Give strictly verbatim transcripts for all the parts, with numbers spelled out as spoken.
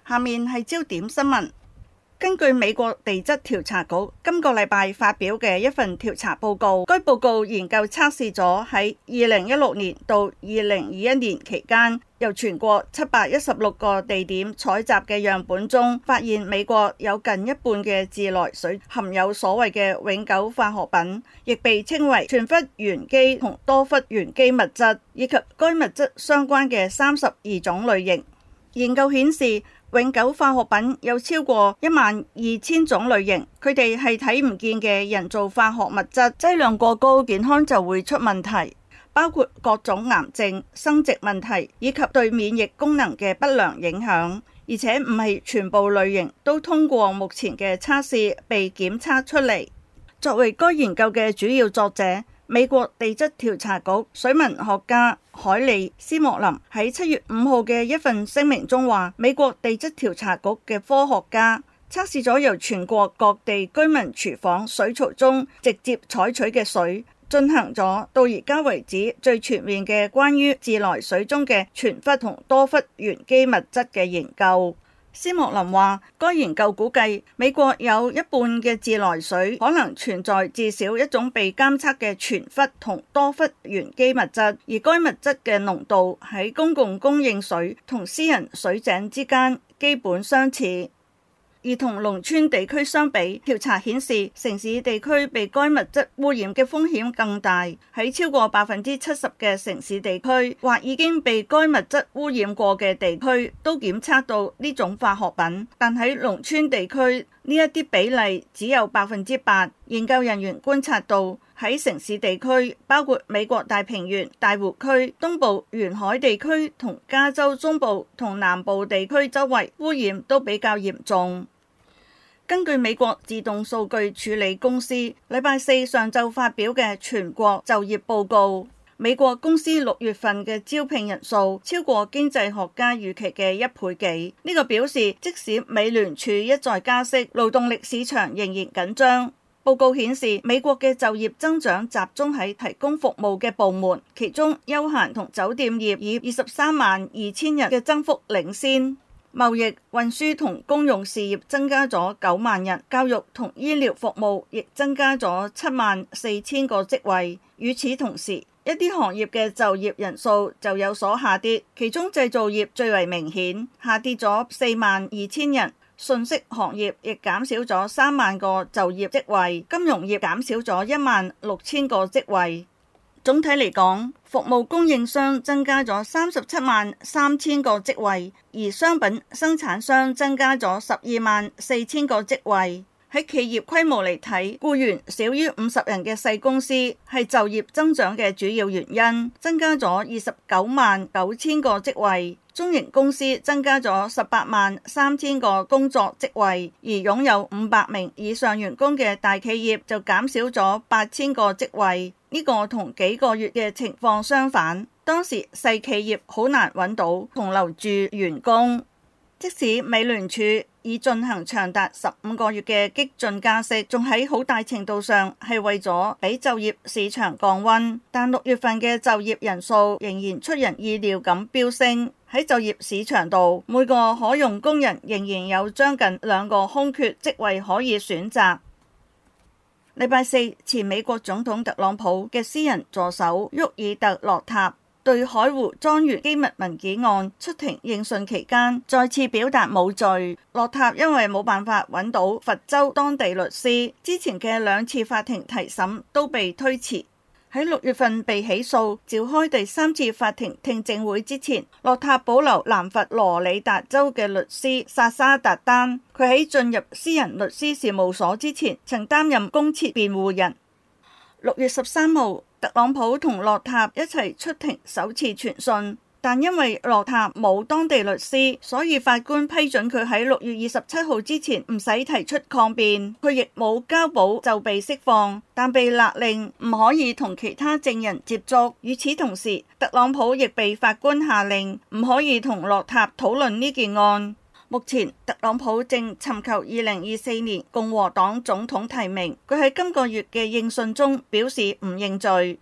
下面係焦點新聞。根據美國地質調查局今個禮拜發表嘅一份調查報告，該報告研究測試咗喺二零一六年到二零二一年期間，由全國七百一十六個地點採集嘅樣本中，發現美國有近一半嘅自來水含有所謂嘅永久化學品，亦被稱為全氟原基同多氟原基物質，以及該物質相關嘅三十二種類型。研究顯示，永久化學品有超過一萬二千種類型，佢哋係睇唔見嘅人造化學物質，劑量過高，健康就會出問題，包括各種癌症、生殖問題以及對免疫功能嘅不良影響。而且唔係全部類型都通過目前嘅測試被檢測出嚟。作為該研究嘅主要作者，美國地質調查局水文學家海利斯莫林喺七月五號嘅一份聲明中話，美國地質調查局嘅科學家測試咗由全國各地居民廚房水槽中直接採取嘅水，進行咗到而家為止最全面嘅關於自來水中嘅全氟同多氟原基物質嘅研究。斯莫林話，該研究估計美國有一半嘅自來水可能存在至少一種被監測嘅全氟同多氟原基物質，而該物質嘅濃度喺公共供應水同私人水井之間基本相似。而同農村地區相比，調查顯示城市地區被該物質污染嘅風險更大。喺超過百分之七十嘅城市地區或已經被該物質污染過嘅地區都檢測到呢種化學品，但喺農村地區呢一啲比例只有百分之八。研究人員觀察到喺城市地區，包括美國大平原、大湖區、東部沿海地區同加州中部同南部地區周圍污染都比較嚴重。根據美國自動數據處理公司禮拜四上晝發表嘅全國就業報告，美國公司六月份嘅招聘人數超過經濟學家預期嘅一倍幾。呢個表示即使美聯儲一再加息，勞動力市場仍然緊張。報告顯示，美國嘅就業增長集中喺提供服務嘅部門，其中休閒同酒店業以二十三萬二千人嘅增幅領先。貿易、運輸同公用事業增加咗九萬人，教育同醫療服務亦增加咗七萬四千個職位。與此同時，一啲行業嘅就業人數就有所下跌，其中製造業最為明顯，下跌咗四萬二千人。信息行業亦減少咗三萬個就業職位，金融業減少咗一萬六千個職位。總體嚟講，服務供應商增加咗三十七萬三千個職位，而商品生產商增加咗十二萬四千個職位。喺企業規模嚟睇，僱員少於五十人嘅細公司係就業增長嘅主要原因，增加咗二十九萬九千個職位。中型公司增加咗十八萬三千個工作職位，而擁有五百名以上員工嘅大企業就減少咗八千個職位。呢個同幾個月嘅情況相反，當時細企業好難揾到同留住員工。即使美聯儲已進行長達十五個月嘅激進加息，仲喺好大程度上係為咗俾就業市場降溫，但六月份嘅就業人數仍然出人意料咁飆升。喺就業市場度，每個可用工人仍然有將近兩個空缺職位可以選擇。禮拜四，前美國總統特朗普嘅私人助手沃爾特洛塔對海湖莊園機密文件案出庭應訊期間，再次表達冇罪。洛塔因為冇辦法揾到佛州當地律師，之前嘅兩次法庭提審都被推遲。喺六月份被起訴，召開第三次法庭聽證會之前，洛塔保留南佛羅里達州嘅律師薩沙達丹。佢喺進入私人律師事務所之前，曾擔任公設辯護人。六月十三號，特朗普同洛塔一齊出庭首次傳訊，但因為洛塔冇當地律師，所以法官批准佢喺六月二十七號之前唔使提出抗辯。佢亦冇交保就被釋放，但被勒令唔可以同其他證人接觸。與此同時，特朗普亦被法官下令唔可以同洛塔討論呢件案。目前特朗普正尋求二零二四年共和黨總統提名，佢喺今個月嘅應訊中表示唔認罪。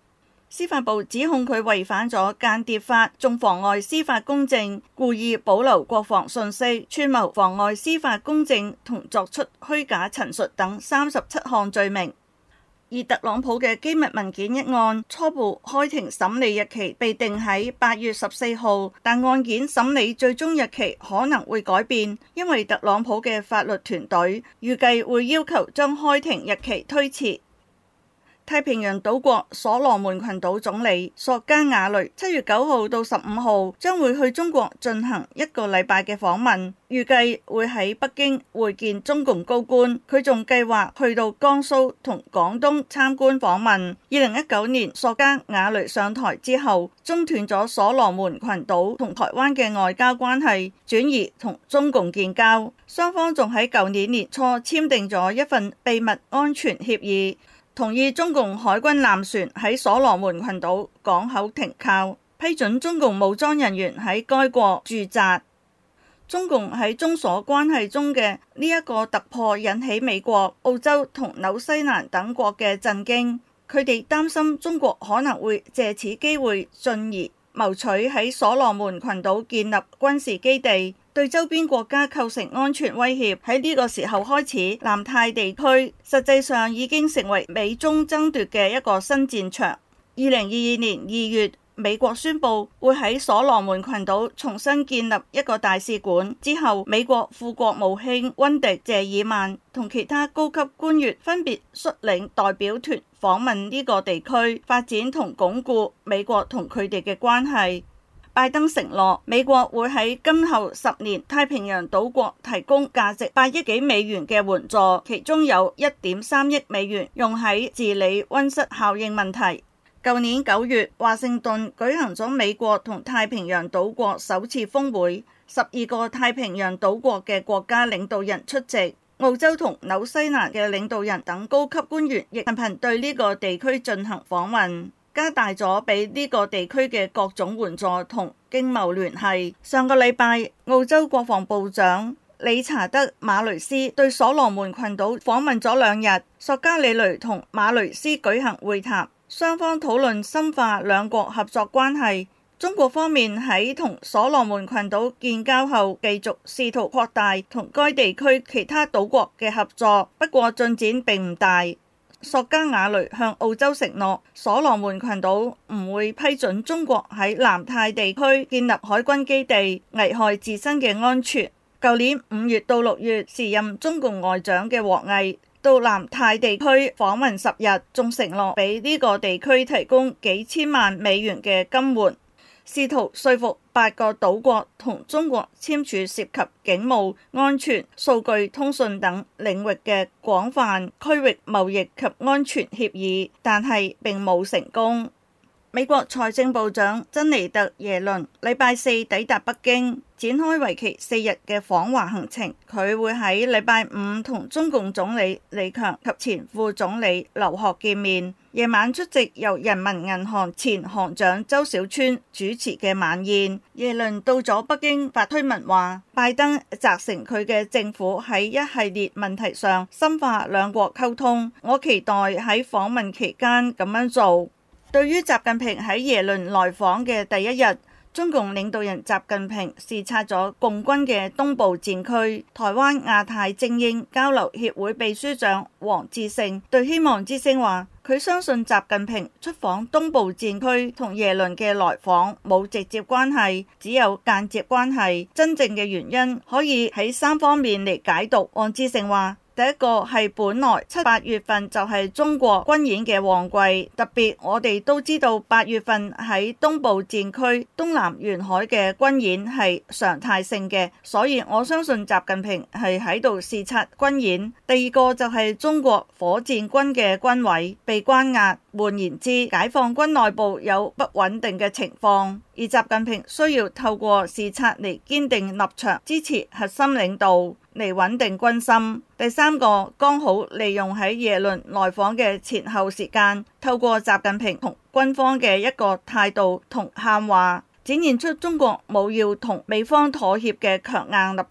司法部指控佢違反咗間諜法，仲妨礙司法公正，故意保留國防信息，串謀妨礙司法公正同作出虛假陳述等三十七項罪名。而特朗普嘅機密文件一案初步開庭審理日期被定喺八月十四號，但案件審理最終日期可能會改變，因為特朗普嘅法律團隊預計會要求將開庭日期推遲。太平洋島國所羅門群島總理索加瓦雷七月九號到十五號將會去中國進行一個禮拜嘅訪問，預計會喺北京會見中共高官。佢仲計劃去到江蘇同廣東參觀訪問。二零一九年索加瓦雷上台之後，中斷咗所羅門群島同台灣嘅外交關係，轉移同中共建交。雙方仲喺舊年年初簽訂咗一份秘密安全協議，同意中共海軍艦船喺所羅門群島港口停靠，批准中共武裝人員喺該國駐紮。中共喺中所關係中嘅呢一個突破引起美國、澳洲同紐西蘭等國嘅震驚，佢哋擔心中國可能會借此機會進而謀取喺所羅門群島建立軍事基地，對周邊國家構成安全威脅。喺呢個時候開始，南太地區實際上已經成為美中爭奪嘅一個新戰場。二零二二年二月，美國宣布會喺所羅門群島重新建立一個大使館之後，美國副國務卿溫迪謝爾曼同其他高級官員分別率領代表團訪問呢個地區，發展同鞏固美國同佢哋嘅關係。拜登承諾美國會喺今後十年太平洋島國提供價值八億幾美元嘅援助，其中有一點三億美元用喺治理溫室效應問題。舊年九月，華盛頓舉行咗美國同太平洋島國首次峰會，十二個太平洋島國嘅國家領導人出席，澳洲同紐西蘭嘅領導人等高級官員亦頻頻對呢個地區進行訪問，加大咗俾呢個地區嘅各種援助同經貿聯繫。上個禮拜，澳洲國防部長理查德馬雷斯對所羅門群島訪問咗兩日，索加里雷同馬雷斯舉行會談，雙方討論深化兩國合作關係。中國方面喺同所羅門群島建交後，繼續試圖擴大同該地區其他島國嘅合作，不過進展並唔大。索加瓦雷向澳洲承諾，所羅門群島唔會批准中國喺南太地區建立海軍基地，危害自身嘅安全。舊年五月到六月，時任中共外長嘅王毅到南太地區訪問十日，仲承諾俾呢個地區提供幾千萬美元嘅金援，試圖說服八個島國同中國簽署涉及警務、安全、數據通訊等領域嘅廣泛區域貿易及安全協議，但係並冇成功。美國財政部長珍妮特耶倫禮拜四抵達北京，展開為期四日嘅訪華行程。佢會喺禮拜五同中共總理李強及前副總理劉鶴見面，夜晚出席由人民銀行前行長周小川主持嘅晚宴。耶倫到咗北京發推文話，拜登責成佢嘅政府喺一系列問題上深化兩國溝通，我期待喺訪問期間咁樣做。對於習近平喺耶倫來訪嘅第一日，中共領導人習近平視察咗共軍嘅東部戰區。台灣亞太精英交流協會秘書長黃志勝對希望之聲話，佢相信習近平出訪東部戰區同耶倫嘅來訪冇直接關係，只有間接關係。真正嘅原因可以喺三方面嚟解讀。黃志勝話，第一個係本來七八月份就係中國軍演嘅旺季，特別我哋都知道八月份喺東部戰區東南沿海嘅軍演係常態性嘅，所以我相信習近平係喺度視察軍演。第二個就係中國火箭軍嘅軍委被關押，換言之，解放軍內部有不穩定嘅情況，而習近平需要透過視察嚟堅定立場，支持核心領導，嚟穩定軍心。第三個剛好利用喺耶倫來訪嘅前後時間，透過習近平同軍方嘅一個態度同喊話，展現出中國冇要同美方妥協嘅強硬立場。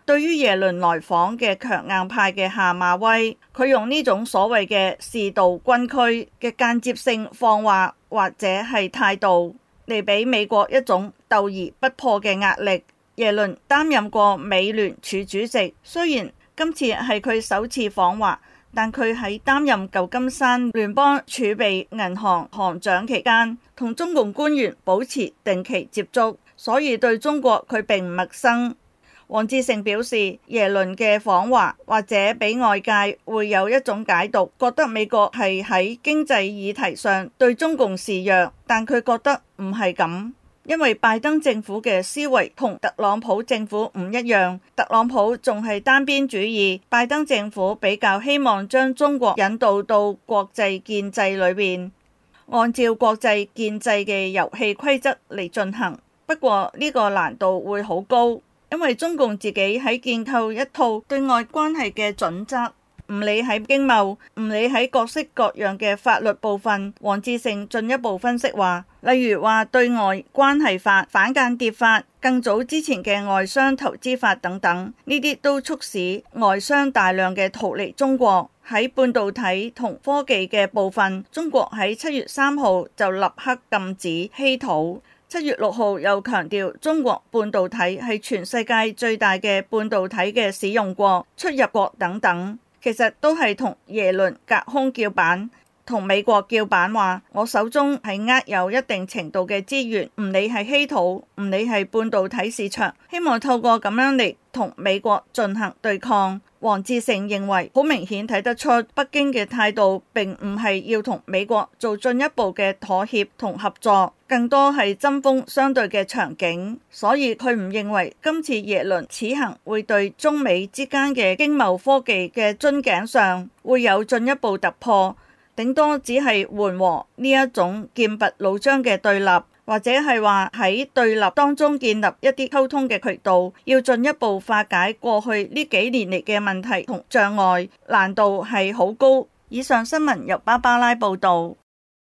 對於耶倫來訪嘅強硬派嘅下馬威，佢用呢種所謂嘅視導軍區嘅間接性放話或者係態度嚟俾美國一種鬥而不破嘅壓力。耶倫擔任過美聯儲主席，雖然今次係佢首次訪華，但佢喺擔任舊金山聯邦儲備銀行行長期間，同中共官員保持定期接觸，所以對中國佢並唔陌生。黃志成表示，耶倫嘅訪華或者俾外界會有一種解讀，覺得美國係喺經濟議題上對中共示弱，但佢覺得唔係咁，因為拜登政府嘅思維同特朗普政府唔一樣，特朗普仲係單邊主義，拜登政府比較希望將中國引導到國際建制裏邊，按照國際建制嘅遊戲規則嚟進行。不過呢個難度會好高，因為中共自己喺建構一套對外關係嘅準則，唔理喺經貿，唔理喺各式各樣嘅法律部分。黃志成進一步分析話，例如話對外關係法、反間諜法、更早之前嘅外商投資法等等，呢啲都促使外商大量嘅逃離中國。喺半導體同科技嘅部分，中國喺七月三號就立刻禁止稀土。七月六號又強調中國半導體係全世界最大嘅半導體嘅使用國、出入國等等，其實都係同耶倫隔空叫板，同美國叫板話我手中係握有一定程度嘅資源，唔理係稀土，唔理係半導體市場，希望透過咁樣嚟同美國進行對抗。黃志成認為好明顯睇得出北京嘅態度並唔係要同美國做進一步嘅妥協同合作，更多係針鋒相對嘅場景，所以佢唔認為今次耶倫此行會對中美之間嘅經貿科技嘅樽頸上會有進一步突破，頂多只係緩和呢一種劍拔弩張嘅對立，或者係話喺對立當中建立一啲溝通嘅渠道，要進一步化解過去呢幾年嚟嘅問題同障礙，難度係好高。以上新聞由芭芭拉報道。